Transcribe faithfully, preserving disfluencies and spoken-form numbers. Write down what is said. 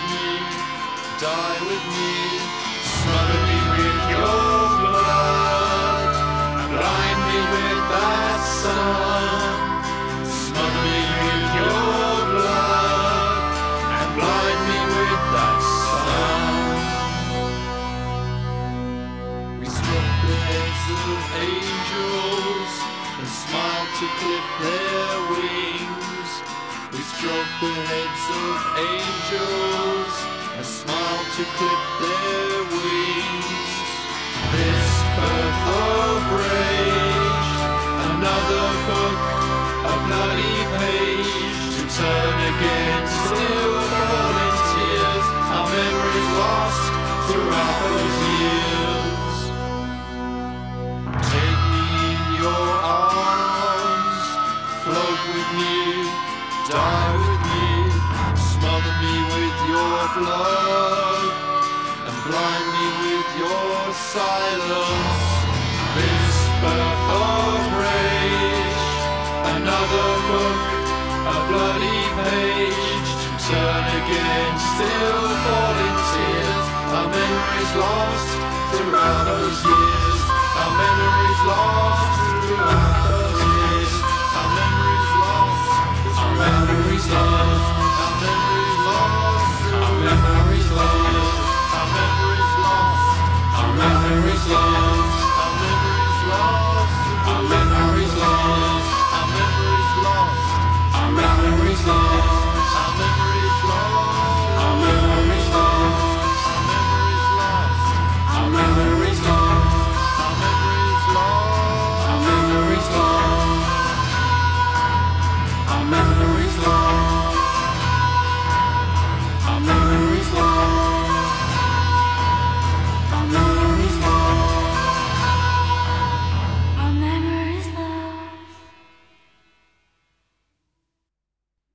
me, die with me, smother me with your blood, blind me with that sun, smother me with your blood, and blind me with that sun. We struck the heads of angels and smiled to clip their wings. We struck the heads of angels and smiled to clip their wings. This birth of rage, another book, a bloody page to turn again, still fall in tears, our memories lost throughout those years. Take me in your arms, float with me, die with me, smother me with your blood, and blind me with your silence. This birth of rage, another book, a bloody page to turn again, still fall in tears, our memories lost throughout those years, our memories lost throughout those years, our memories lost, our memories lost.